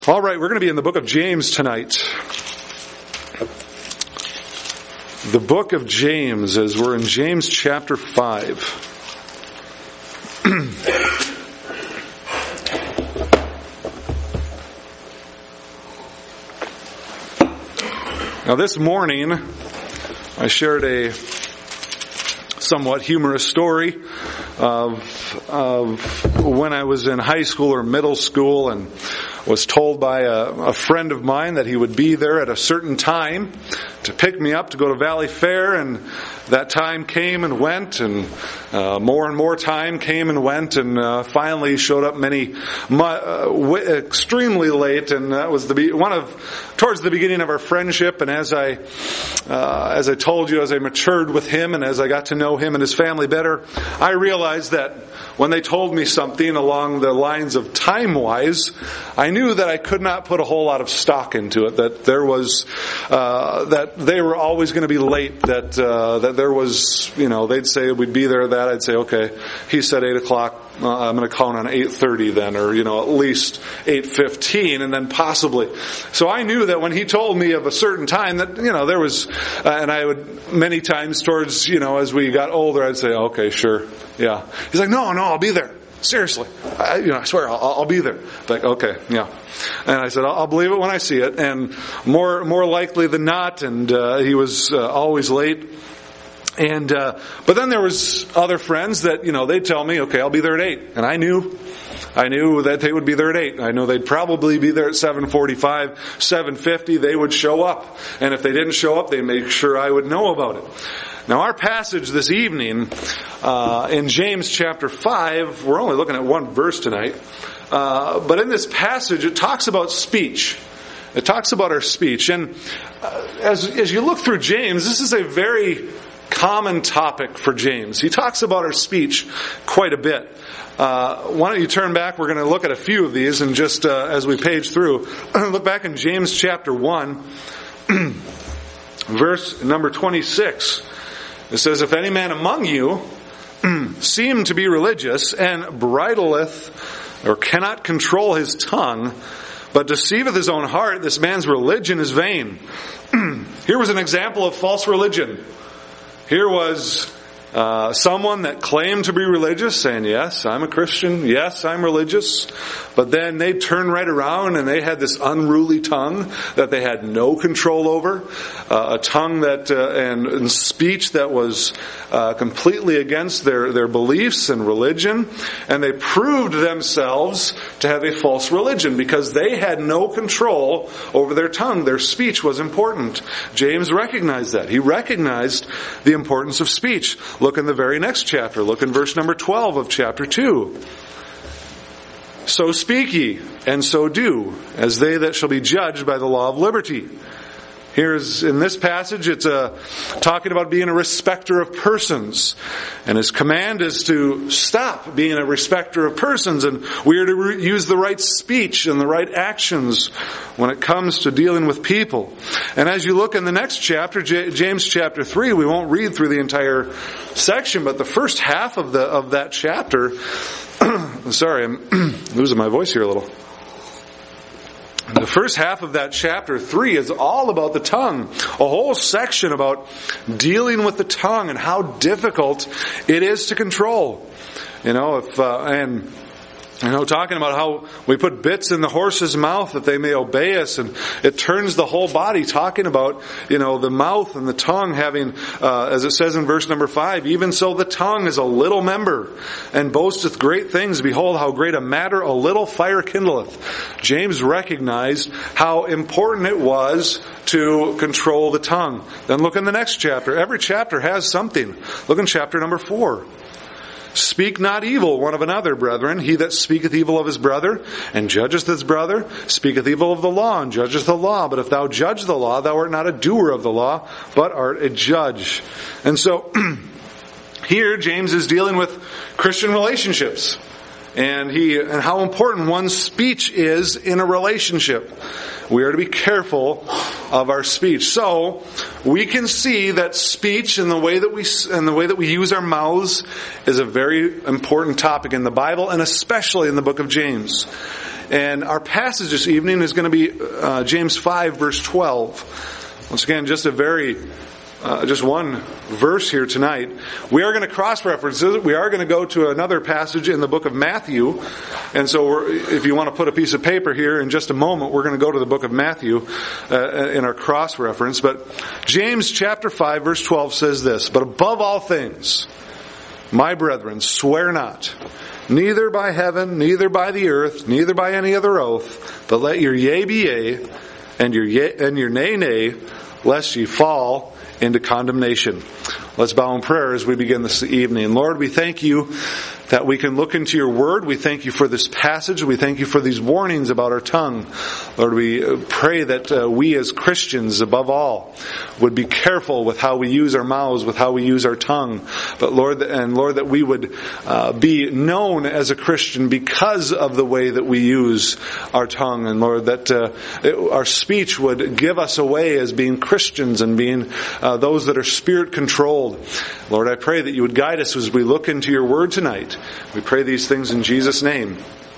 All right, we're going to be in the book of James tonight. The book of James, as we're in James chapter 5. Now this morning, I shared a somewhat humorous story of when I was in high school or middle school and was told by a friend of mine that he would be there at a certain time to pick me up to go to Valley Fair, and that time came and went, and more and more time came and went, and finally showed up extremely late, and that was towards the beginning of our friendship. And as I told you, as I matured with him and as I got to know him and his family better, I realized that when they told me something along the lines of time-wise, I knew that I could not put a whole lot of stock into it. That there was that they were always going to be late. That there was, they'd say we'd be there. That I'd say, okay, he said 8 o'clock. I'm going to count on 8:30 then, or at least 8:15, and then possibly. So I knew that when he told me of a certain time that there was, and I would many times towards as we got older, I'd say, okay, sure, yeah. He's like, no, I'll be there. Seriously, I swear I'll be there. Like, okay, yeah. And I said, I'll believe it when I see it, and more likely than not. And he was always late. And but then there was other friends that they'd tell me, okay, I'll be there at 8, and I knew that they would be there at 8. I know they'd probably be there at 7:45, 7:50. They would show up, and if they didn't show up, they'd make sure I would know about it. Now our passage this evening in James chapter 5, we're only looking at one verse tonight, but in this passage it talks about speech. It talks about our speech, and as you look through James, this is a very common topic for James. He talks about our speech quite a bit. Why don't you turn back? We're going to look at a few of these, and just as we page through, look back in James chapter 1, verse number 26. It says, "If any man among you seem to be religious, and bridleth or cannot control his tongue, but deceiveth his own heart, this man's religion is vain." Here was an example of false religion. Here was someone that claimed to be religious, saying, yes, I'm a Christian, yes, I'm religious. But then they turned right around and they had this unruly tongue that they had no control over, a tongue that and speech that was completely against their beliefs and religion. And they proved themselves to have a false religion because they had no control over their tongue. Their speech was important. James recognized that. He recognized the importance of speech. Look in the very next chapter. Look in verse number 12 of chapter 2. "So speak ye, and so do, as they that shall be judged by the law of liberty." Here's, in this passage, it's talking about being a respecter of persons. And his command is to stop being a respecter of persons, and we are to use the right speech and the right actions when it comes to dealing with people. And as you look in the next chapter, James chapter 3, we won't read through the entire section, but the first half of that chapter, sorry, I'm losing my voice here a little. The first half of that chapter 3 is all about the tongue. A whole section about dealing with the tongue and how difficult it is to control. Talking about how we put bits in the horse's mouth that they may obey us, and it turns the whole body, talking about, the mouth and the tongue having, as it says in verse number 5, "Even so the tongue is a little member, and boasteth great things. Behold, how great a matter a little fire kindleth." James recognized how important it was to control the tongue. Then look in the next chapter. Every chapter has something. Look in chapter number 4. "Speak not evil one of another, brethren. He that speaketh evil of his brother, and judgeth his brother, speaketh evil of the law, and judgeth the law. But if thou judge the law, thou art not a doer of the law, but art a judge." And so, here James is dealing with Christian relationships. And how important one's speech is in a relationship. We are to be careful of our speech. So we can see that speech and the way that we use our mouths is a very important topic in the Bible, and especially in the book of James. And our passage this evening is going to be James 5, verse 12. Once again, just just one verse here tonight. We are going to cross-reference it. We are going to go to another passage in the book of Matthew. And so if you want to put a piece of paper here in just a moment, we're going to go to the book of Matthew in our cross-reference. But James chapter 5 verse 12 says this, "But above all things, my brethren, swear not, neither by heaven, neither by the earth, neither by any other oath, but let your yea be yea, and your nay nay, lest ye fall into condemnation." Let's bow in prayer as we begin this evening. Lord, we thank you that we can look into your word. We thank you for this passage. We thank you for these warnings about our tongue. Lord, we pray that we as Christians, above all, would be careful with how we use our mouths, with how we use our tongue. But Lord, that we would be known as a Christian because of the way that we use our tongue. And Lord, that our speech would give us away as being Christians and being those that are spirit controlled. Lord, I pray that you would guide us as we look into your word tonight. We pray these things in Jesus' name.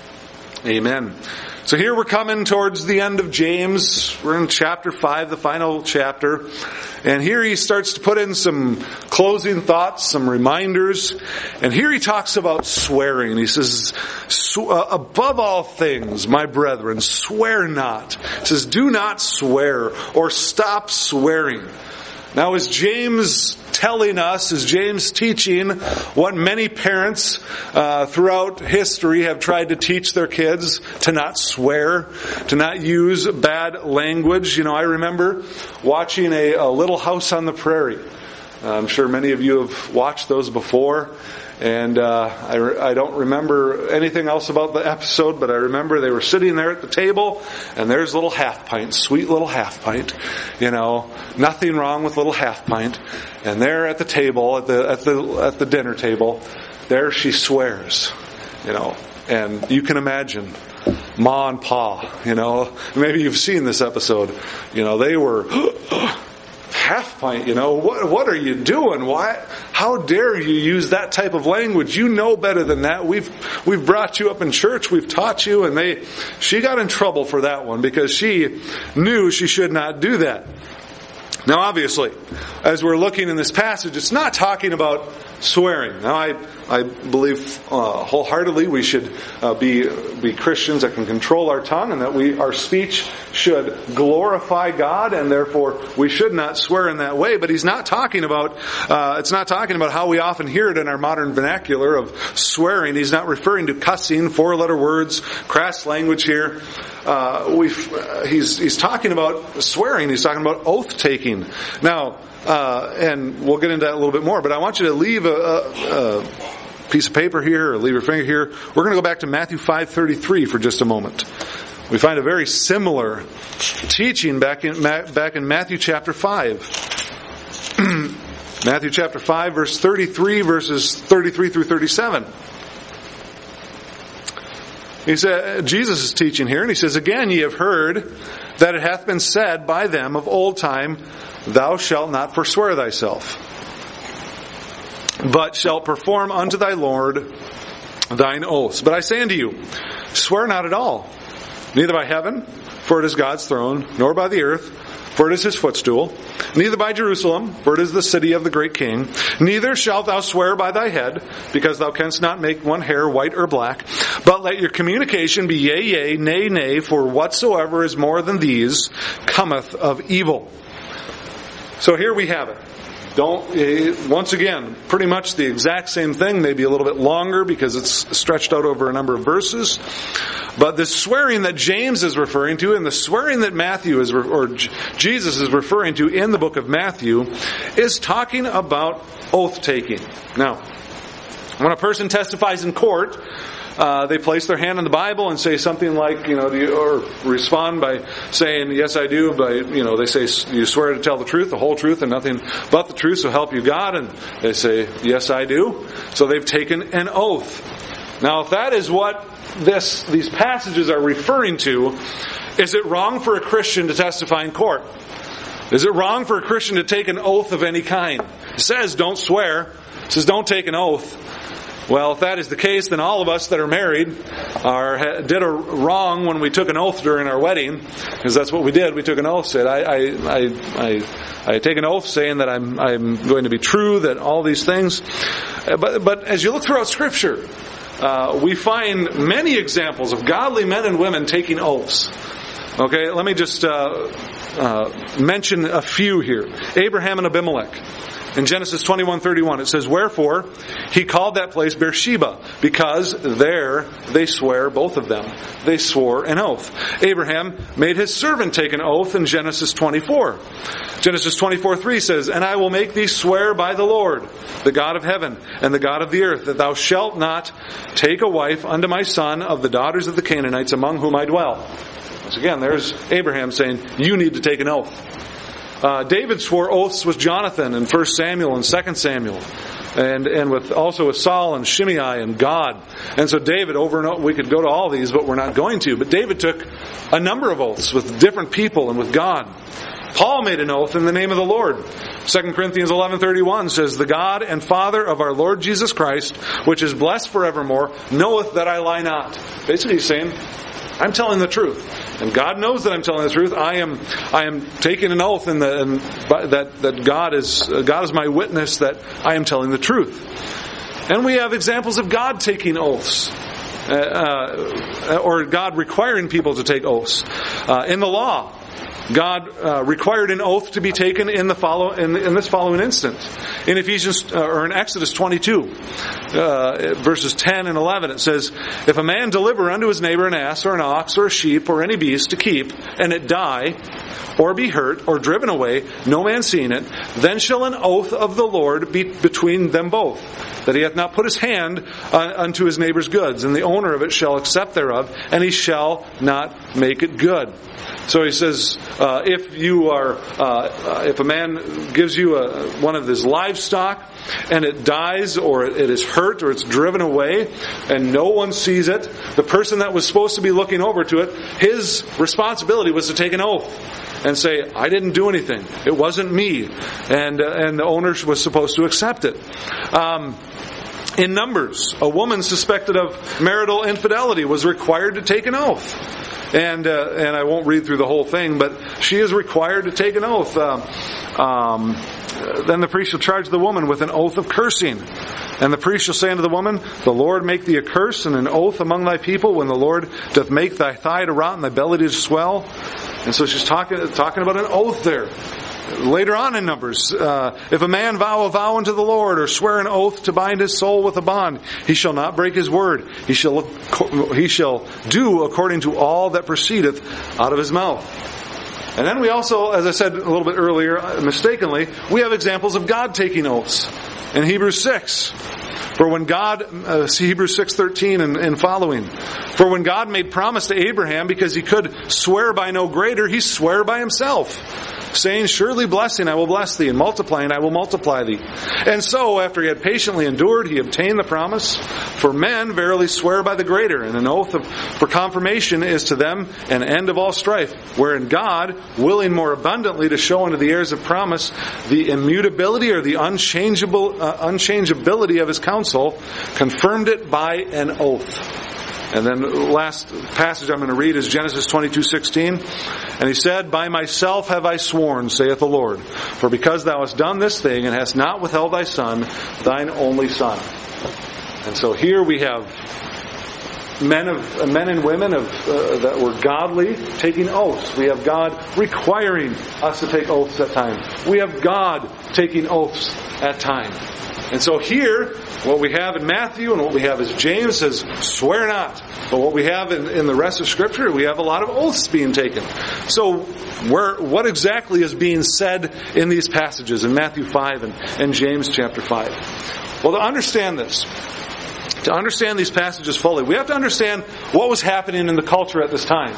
Amen. So here we're coming towards the end of James. We're in chapter 5, the final chapter. And here he starts to put in some closing thoughts, some reminders. And here he talks about swearing. He says, above all things, my brethren, swear not. He says, do not swear or stop swearing. Now, is James telling us, is James teaching what many parents throughout history have tried to teach their kids? To not swear, to not use bad language. You know, I remember watching a Little House on the Prairie. I'm sure many of you have watched those before. And I don't remember anything else about the episode, but I remember they were sitting there at the table, and there's little Half Pint, sweet little Half Pint, you know, nothing wrong with little Half Pint. And there at the table, at the dinner table, there she swears, you know, and you can imagine Ma and Pa, you know, maybe you've seen this episode, you know, they were Half Pint, you know, what are you doing? Why? How dare you use that type of language? You know better than that. We've brought you up in church. We've taught you, and she got in trouble for that one because she knew she should not do that. Now, obviously, as we're looking in this passage, it's not talking about swearing. Now, I believe wholeheartedly we should be Christians that can control our tongue, and that our speech should glorify God, and therefore we should not swear in that way. But he's not talking about. It's not talking about how we often hear it in our modern vernacular of swearing. He's not referring to cussing, four-letter words, crass language here. He's talking about swearing. He's talking about oath taking. Now, and we'll get into that a little bit more. But I want you to leave a piece of paper here, or leave your finger here. We're going to go back to Matthew 5:33 for just a moment. We find a very similar teaching back in Matthew chapter 5. Matthew chapter 5, verse 33, verses 33 through 37. He said, Jesus is teaching here, and he says, "Again, ye have heard that it hath been said by them of old time, Thou shalt not forswear thyself, but shalt perform unto thy Lord thine oaths. But I say unto you, swear not at all, neither by heaven, for it is God's throne, nor by the earth, for it is his footstool, neither by Jerusalem, for it is the city of the great king. Neither shalt thou swear by thy head, because thou canst not make one hair white or black. But let your communication be yea, yea, nay, nay, for whatsoever is more than these cometh of evil." So here we have it. Once again, pretty much the exact same thing, maybe a little bit longer because it's stretched out over a number of verses. But the swearing that James is referring to, and the swearing that Jesus is referring to in the book of Matthew, is talking about oath taking. Now, when a person testifies in court, they place their hand on the Bible and say something like, or respond by saying, "Yes, I do." They say, "You swear to tell the truth, the whole truth, and nothing but the truth, so help you God." And they say, "Yes, I do." So they've taken an oath. Now, if that is what these passages are referring to, is it wrong for a Christian to testify in court? Is it wrong for a Christian to take an oath of any kind? It says don't swear. It says don't take an oath. Well, if that is the case, then all of us that are married did a wrong when we took an oath during our wedding, because that's what we did. We took an oath. Said, I take an oath saying that I'm going to be true, that all these things. But as you look throughout Scripture, we find many examples of godly men and women taking oaths. Okay, let me just mention a few here. Abraham and Abimelech. In Genesis 21:31, it says, "Wherefore he called that place Beersheba, because there they swear, both of them. They swore an oath." Abraham made his servant take an oath in Genesis 24. Genesis 24:3 says, "And I will make thee swear by the Lord, the God of heaven and the God of the earth, that thou shalt not take a wife unto my son of the daughters of the Canaanites among whom I dwell." Once again, there's Abraham saying, you need to take an oath. David swore oaths with Jonathan in 1 Samuel and 2 Samuel. And also with Saul and Shimei and God. And so David, over and over, we could go to all these, but we're not going to. But David took a number of oaths with different people and with God. Paul made an oath in the name of the Lord. 2 Corinthians 11:31 says, "The God and Father of our Lord Jesus Christ, which is blessed forevermore, knoweth that I lie not." Basically he's saying, I'm telling the truth. And God knows that I'm telling the truth. I am taking an oath that God is my witness that I am telling the truth. And we have examples of God taking oaths. Or God requiring people to take oaths. In the law, God required an oath to be taken in this following instant. In Exodus 22, verses 10 and 11, it says, "If a man deliver unto his neighbor an ass or an ox or a sheep or any beast to keep, and it die, or be hurt, or driven away, no man seeing it, then shall an oath of the Lord be between them both, that he hath not put his hand unto his neighbor's goods, and the owner of it shall accept thereof, and he shall not make it good." So he says, if a man gives you one of his livestock, and it dies, or it is hurt, or it's driven away, and no one sees it, the person that was supposed to be looking over to it, his responsibility was to take an oath and say, I didn't do anything. It wasn't me. And the owner was supposed to accept it. In Numbers, a woman suspected of marital infidelity was required to take an oath. And I won't read through the whole thing, but she is required to take an oath. Then the priest shall charge the woman with an oath of cursing. And the priest shall say unto the woman, "The Lord make thee a curse and an oath among thy people, when the Lord doth make thy thigh to rot and thy belly to swell." And so she's talking about an oath there. Later on in Numbers, if a man vow a vow unto the Lord, or swear an oath to bind his soul with a bond, he shall not break his word. He shall do according to all that proceedeth out of his mouth. And then we also, as I said a little bit earlier, mistakenly, we have examples of God taking oaths. In Hebrews 6, for when God, see Hebrews 6:13 and following. For when God made promise to Abraham, because he could swear by no greater, he swore by himself, saying, "Surely blessing I will bless thee, and multiplying I will multiply thee." And so, after he had patiently endured, he obtained the promise. For men verily swear by the greater, and an oath for confirmation is to them an end of all strife, wherein God, willing more abundantly to show unto the heirs of promise the immutability or the unchangeability of his counsel, confirmed it by an oath. And then the last passage I'm going to read is Genesis 22:16. And he said, "By myself have I sworn, saith the Lord, for because thou hast done this thing, and hast not withheld thy son, thine only son." And so here we have men and women that were godly taking oaths. We have God requiring us to take oaths at times. We have God taking oaths at times. And so here, what we have in Matthew and what we have is James says, "Swear not." But what we have in the rest of Scripture, we have a lot of oaths being taken. So what exactly is being said in these passages in Matthew 5 and James chapter 5? Well, to understand this, to understand these passages fully, we have to understand what was happening in the culture at this time.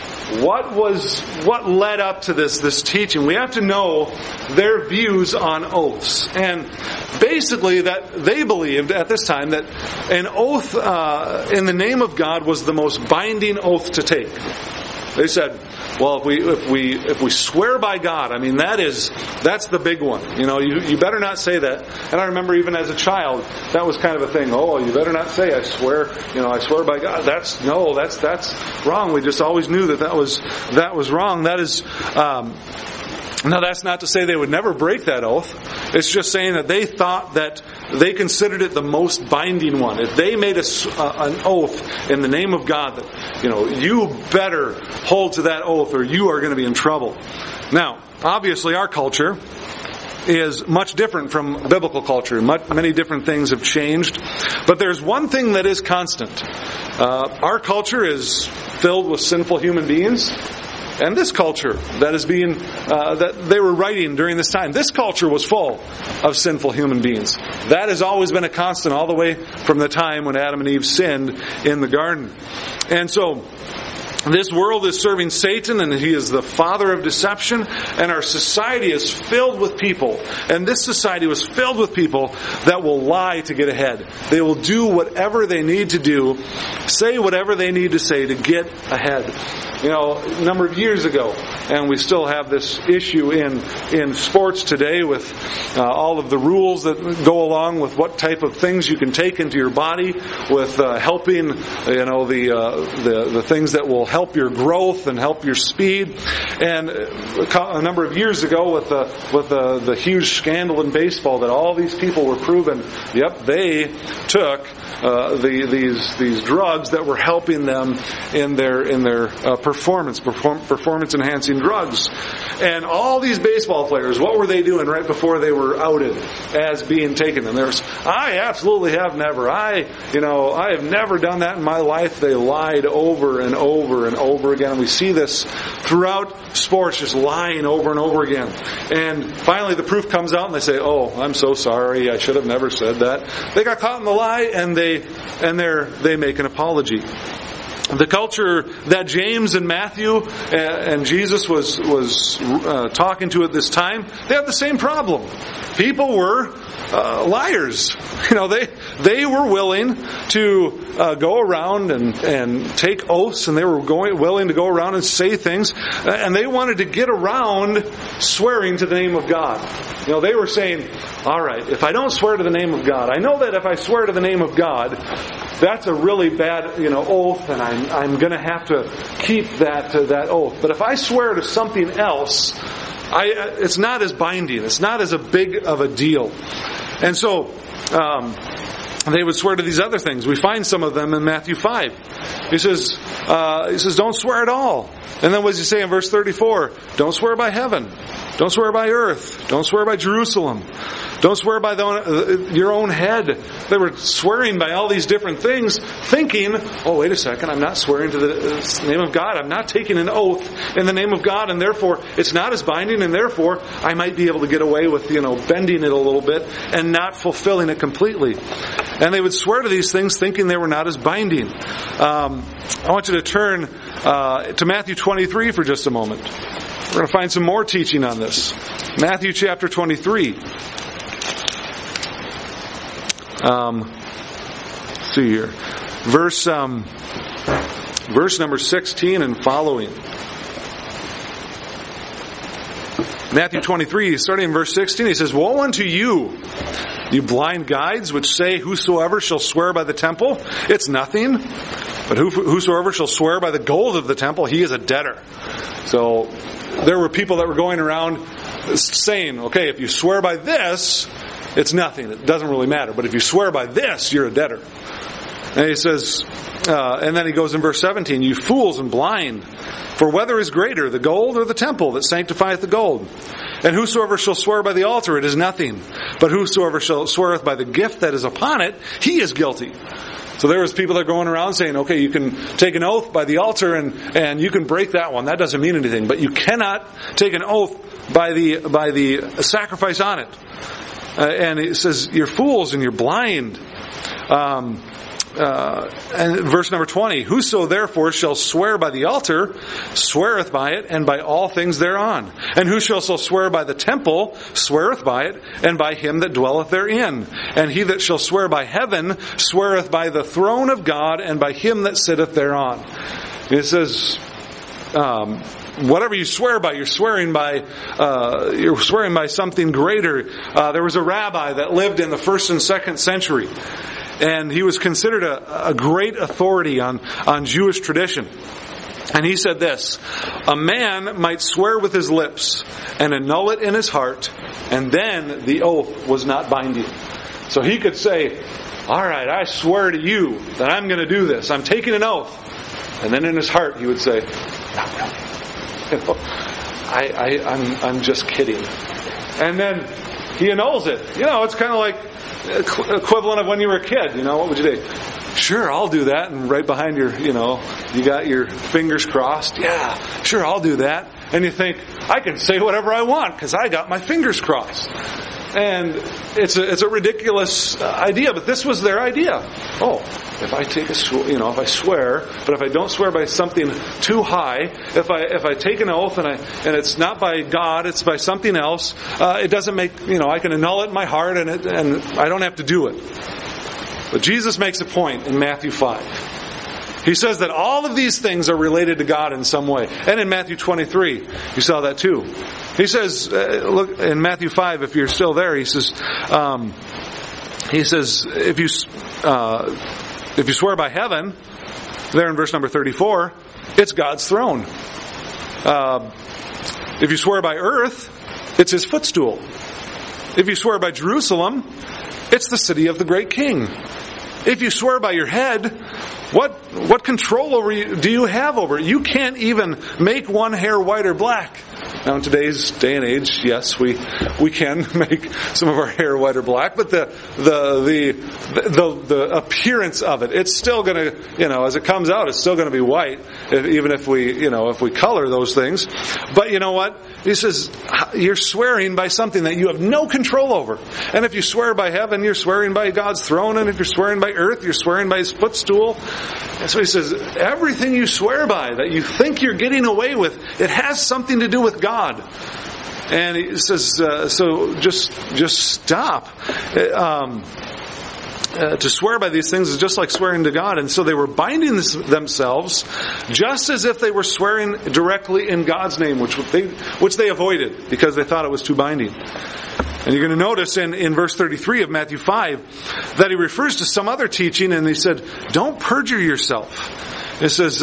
What led up to this teaching? We have to know their views on oaths. And basically that they believed at this time that an oath in the name of God was the most binding oath to take. They said, well, if we swear by God, I mean, that's the big one. You better not say that. And I remember even as a child, that was kind of a thing. Oh, you better not say, I swear by God. That's wrong. We just always knew that was wrong. That is, now that's not to say they would never break that oath. It's just saying that they thought that they considered it the most binding one. If they made an oath in the name of God, that you better hold to that oath or you are going to be in trouble. Now, obviously our culture is much different from biblical culture. Many different things have changed. But there's one thing that is constant. Our culture is filled with sinful human beings. And this culture that is that they were writing during this time, this culture was full of sinful human beings. That has always been a constant all the way from the time when Adam and Eve sinned in the garden. And so, this world is serving Satan, and he is the father of deception, and our society is filled with people. And this society was filled with people that will lie to get ahead. They will do whatever they need to do, say whatever they need to say to get ahead. A number of years ago, and we still have this issue in sports today with all of the rules that go along with what type of things you can take into your body, with helping the things that will help your growth and help your speed. And a number of years ago, with the huge scandal in baseball, that all these people were proven, they took these drugs that were helping them in their performance enhancing drugs. And all these baseball players, what were they doing right before they were outed as being taken? And I absolutely have never. I have never done that in my life. They lied over and over and over again. And we see this throughout sports, just lying over and over again. And finally the proof comes out and they say, oh, I'm so sorry, I should have never said that. They got caught in the lie, and they make an apology. The culture that James and Matthew and Jesus was talking to at this time, they had the same problem. People were liars. They were willing to go around and take oaths, and they were willing to go around and say things, and they wanted to get around swearing to the name of God. They were saying, all right, if I don't swear to the name of God, I know that if I swear to the name of God, that's a really bad, oath, and I'm going to have to keep that oath. But if I swear to something else, it's not as binding. It's not as big of a deal. And so, they would swear to these other things. We find some of them in Matthew 5. He says, don't swear at all. And then what does he say in verse 34? Don't swear by heaven. Don't swear by earth. Don't swear by Jerusalem. Don't swear by your own head. They were swearing by all these different things, thinking, oh, wait a second, I'm not swearing to the name of God. I'm not taking an oath in the name of God, and therefore it's not as binding, and therefore I might be able to get away with, bending it a little bit and not fulfilling it completely. And they would swear to these things thinking they were not as binding. I want you to turn to Matthew 23 for just a moment. We're going to find some more teaching on this. Matthew chapter 23. Let's see here. Verse number 16 and following. Matthew 23, starting in verse 16, he says, Woe unto you, you blind guides, which say, Whosoever shall swear by the temple, it's nothing. But whosoever shall swear by the gold of the temple, he is a debtor. So there were people that were going around saying, okay, if you swear by this, it's nothing. It doesn't really matter. But if you swear by this, you're a debtor. And he says, and then he goes in verse 17, You fools and blind, for whether is greater, the gold or the temple that sanctifieth the gold? And whosoever shall swear by the altar, it is nothing. But whosoever shall sweareth by the gift that is upon it, he is guilty. So there was people that are going around saying, okay, you can take an oath by the altar and you can break that one. That doesn't mean anything. But you cannot take an oath by the sacrifice on it. And it says, you're fools and you're blind. And verse number 20, Whoso therefore shall swear by the altar, sweareth by it, and by all things thereon. And whoso shall swear by the temple, sweareth by it, and by him that dwelleth therein. And he that shall swear by heaven, sweareth by the throne of God, and by him that sitteth thereon. It says, whatever you swear by, you're swearing by something greater. There was a rabbi that lived in the 1st and 2nd century, and he was considered a great authority on Jewish tradition. And he said this: a man might swear with his lips and annul it in his heart, and then the oath was not binding. So he could say, all right, I swear to you that I'm going to do this. I'm taking an oath. And then in his heart he would say, not really. I'm just kidding. And then he annuls it. It's kind of like equivalent of when you were a kid. What would you do? Sure, I'll do that. And right behind your, you got your fingers crossed. Yeah, sure, I'll do that. And you think, I can say whatever I want because I got my fingers crossed. And it's a ridiculous idea, but this was their idea. Oh, if I take if I swear, but if I don't swear by something too high, if I take an oath and it's not by God, it's by something else, it doesn't make, I can annul it in my heart and I don't have to do it. But Jesus makes a point in Matthew 5. He says that all of these things are related to God in some way. And in Matthew 23, you saw that too. He says, look, in Matthew 5, if you're still there, he says, if you swear by heaven, there in verse number 34, it's God's throne. If you swear by earth, it's His footstool. If you swear by Jerusalem, it's the city of the great King. If you swear by your head, what control over you do you have over it? You can't even make one hair white or black. Now in today's day and age, yes, we can make some of our hair white or black, but the appearance of it, it's still going to, as it comes out, it's still going to be white, even if we color those things. But you know what? He says, you're swearing by something that you have no control over. And if you swear by heaven, you're swearing by God's throne. And if you're swearing by earth, you're swearing by His footstool. And so he says, everything you swear by that you think you're getting away with, it has something to do with God. And he says, so just stop. To swear by these things is just like swearing to God. And so they were binding themselves just as if they were swearing directly in God's name, which they avoided because they thought it was too binding. And you're going to notice in verse 33 of Matthew 5 that he refers to some other teaching, and he said, don't perjure yourself. It says,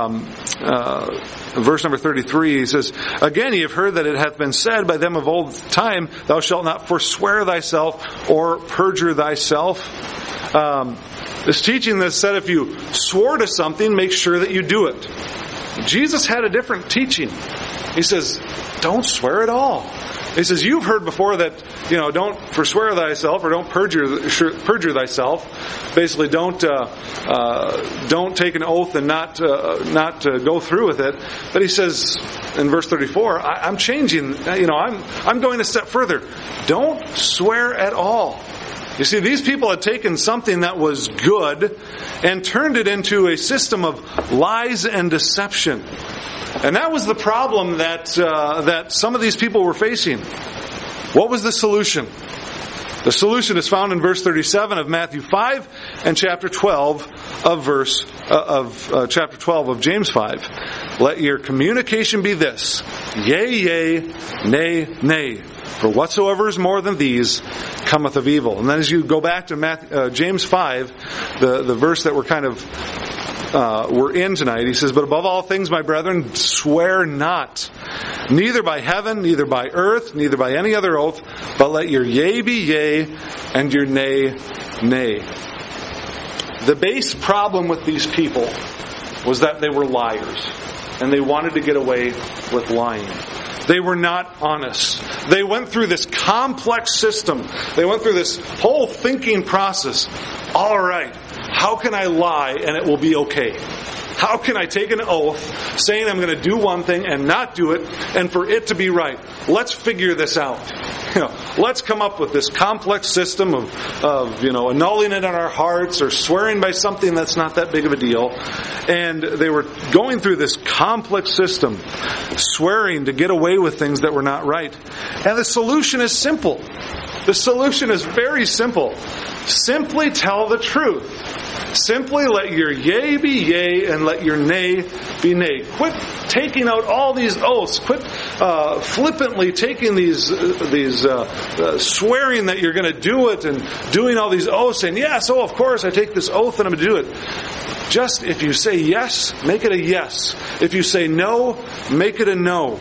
verse number 33, he says, again, ye have heard that it hath been said by them of old time, thou shalt not forswear thyself or perjure thyself. This teaching that said if you swore to something, make sure that you do it. Jesus had a different teaching. He says, don't swear at all. He says, you've heard before that, don't forswear thyself or don't perjure thyself. Basically, don't take an oath and not go through with it. But he says in verse 34, I'm changing. I'm going a step further. Don't swear at all. You see, these people had taken something that was good and turned it into a system of lies and deception. And that was the problem that some of these people were facing. What was the solution? The solution is found in verse 37 of Matthew 5 and chapter 12 of James 5. Let your communication be this: yea, yea, nay, nay. For whatsoever is more than these cometh of evil. And then as you go back to James 5, the verse that we're in tonight, he says, but above all things, my brethren, swear not, neither by heaven, neither by earth, neither by any other oath, but let your yea be yea, and your nay, nay. The base problem with these people was that they were liars, and they wanted to get away with lying. They were not honest. They went through this complex system. They went through this whole thinking process. All right, how can I lie and it will be okay? How can I take an oath saying I'm going to do one thing and not do it and for it to be right? Let's figure this out. Let's come up with this complex system of annulling it in our hearts or swearing by something that's not that big of a deal. And they were going through this complex system, swearing to get away with things that were not right. And the solution is simple. The solution is very simple. Simply tell the truth. Simply let your yea be yea and let your nay be nay. taking out all these oaths. Quit flippantly taking these swearing that you're going to do it and doing all these oaths, saying, yes, of course I take this oath and I'm going to do it. Just if you say yes, make it a yes. If you say no, make it a no.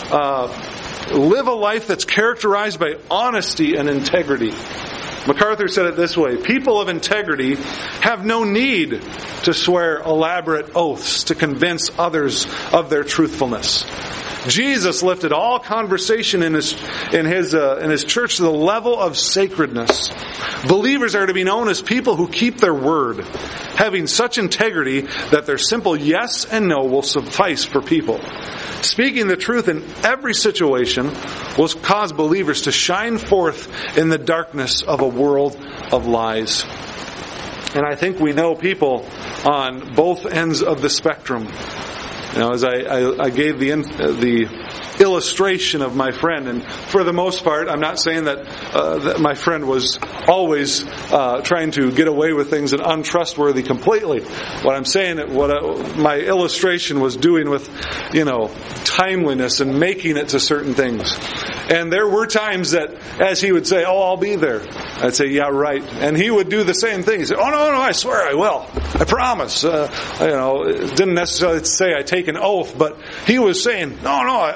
Live a life that's characterized by honesty and integrity. MacArthur said it this way: people of integrity have no need to swear elaborate oaths to convince others of their truthfulness. Jesus lifted all conversation in his church to the level of sacredness. Believers are to be known as people who keep their word, having such integrity that their simple yes and no will suffice for people. Speaking the truth in every situation will cause believers to shine forth in the darkness of a world of lies. And I think we know people on both ends of the spectrum. You know, as I gave the illustration of my friend, and for the most part, I'm not saying that my friend was always trying to get away with things and untrustworthy completely. What I'm saying, my illustration was doing with, timeliness and making it to certain things. And there were times that, as he would say, "Oh, I'll be there," I'd say, "Yeah, right." And he would do the same thing. He'd say, "Oh, no, I swear I will. I promise." It didn't necessarily say I take an oath, but he was saying, "No,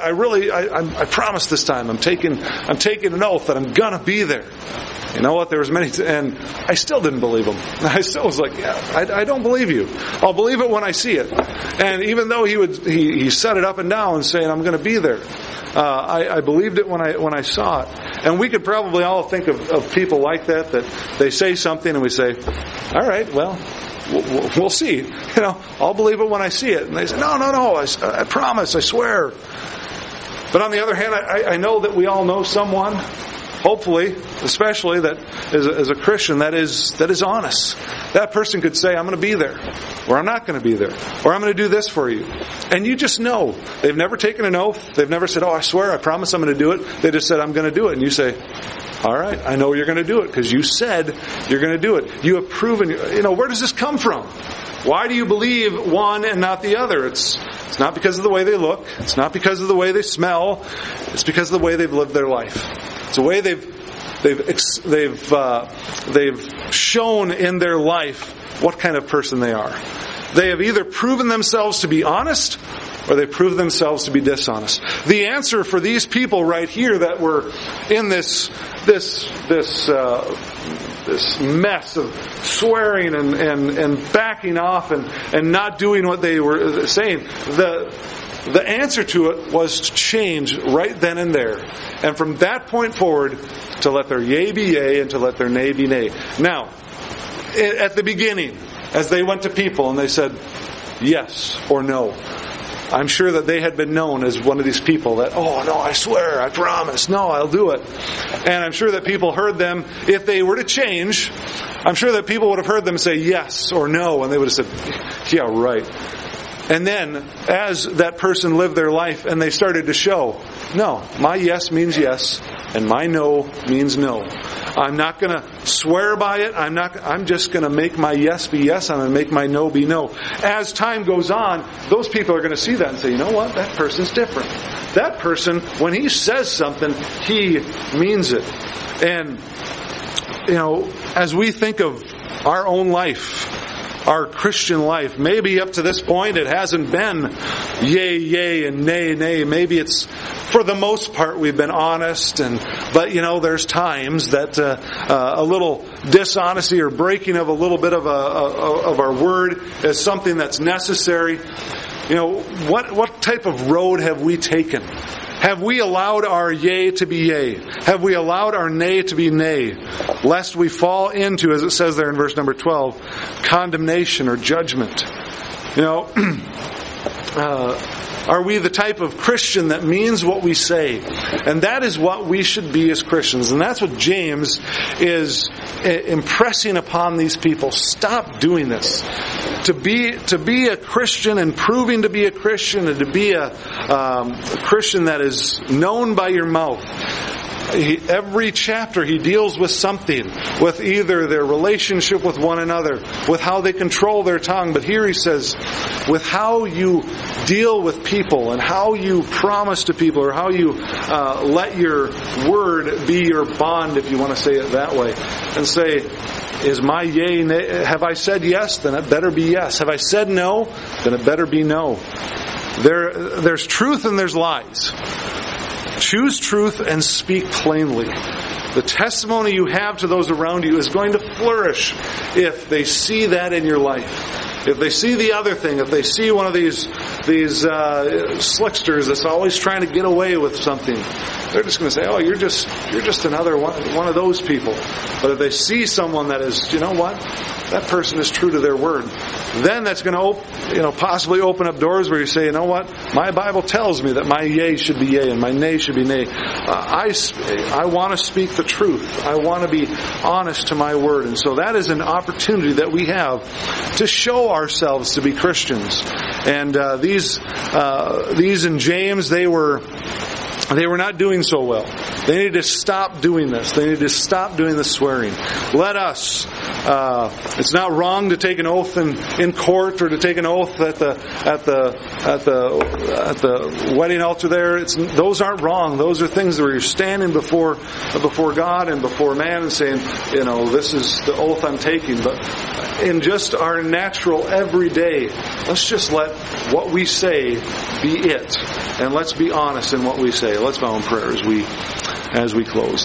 I promise this time. I'm taking an oath that I'm gonna be there." You know what? There was many, and I still didn't believe him. I still was like, "Yeah, I don't believe you. I'll believe it when I see it." And even though he set it up and down, saying, "I'm going to be there," I believed it when I saw it. And we could probably all think of people like that they say something and we say, "All right, well, we'll see. I'll believe it when I see it." And they say, "No, I promise, I swear." But on the other hand, I know that we all know someone, hopefully, especially that as a Christian, that is honest. That person could say, "I'm going to be there," or "I'm not going to be there," or "I'm going to do this for you." And you just know. They've never taken an oath. They've never said, "Oh, I swear, I promise I'm going to do it." They just said, "I'm going to do it." And you say, "All right, I know you're going to do it because you said you're going to do it. You have proven." Where does this come from? Why do you believe one and not the other? It's not because of the way they look. It's not because of the way they smell. It's because of the way they've lived their life. It's the way they've shown in their life what kind of person they are. They have either proven themselves to be honest, or they prove themselves to be dishonest. The answer for these people right here that were in this mess of swearing and backing off and not doing what they were saying, the answer to it was to change right then and there. And from that point forward, to let their yea be yea and to let their nay be nay. Now, at the beginning, as they went to people and they said yes or no, I'm sure that they had been known as one of these people that, "Oh, no, I swear, I promise, no, I'll do it." And I'm sure that people heard them, if they were to change, I'm sure that people would have heard them say yes or no, and they would have said, "Yeah, right." And then, as that person lived their life and they started to show, "No, my yes means yes, and my no means no. I'm not going to swear by it. I'm just going to make my yes be yes. I'm going to make my no be no." As time goes on, those people are going to see that and say, "You know what? That person's different. That person, when he says something, he means it." And, as we think of our own life, our Christian life, maybe up to this point it hasn't been yea, yea, and nay, nay. Maybe it's, for the most part, we've been honest, but there's times that a little dishonesty or breaking of a little bit of our word is something that's necessary. What type of road have we taken? Have we allowed our yea to be yea? Have we allowed our nay to be nay? Lest we fall into, as it says there in verse number 12, condemnation or judgment. Are we the type of Christian that means what we say? And that is what we should be as Christians. And that's what James is impressing upon these people. Stop doing this. To be a Christian and proving to be a Christian and to be a Christian that is known by your mouth, every chapter he deals with something, with either their relationship with one another, with how they control their tongue. But here he says, with how you deal with people and how you promise to people, or how you let your word be your bond, if you want to say it that way, and say, is my yea, nay? Have I said yes? Then it better be yes. Have I said no? Then it better be no. There's truth and there's lies. Choose truth and speak plainly. The testimony you have to those around you is going to flourish if they see that in your life. If they see the other thing, if they see one of these slicksters that's always trying to get away with something, they're just going to say, "Oh, you're just another one of those people." But if they see someone that is, you know what, that person is true to their word, then that's going to possibly open up doors where you say, "You know what, my Bible tells me that my yea should be yea and my nay should be nay. I want to speak the truth. I want to be honest to my word." And so that is an opportunity that we have to show ourselves to be Christians. And these in James, they were not doing so well. They need to stop doing this. They need to stop doing the swearing. Let us. It's not wrong to take an oath in court, or to take an oath at the wedding altar there. Those aren't wrong. Those are things where you're standing before God and before man and saying, this is the oath I'm taking. But in just our natural everyday, let's just let what we say be it, and let's be honest in what we say. Let's bow in prayer as we close.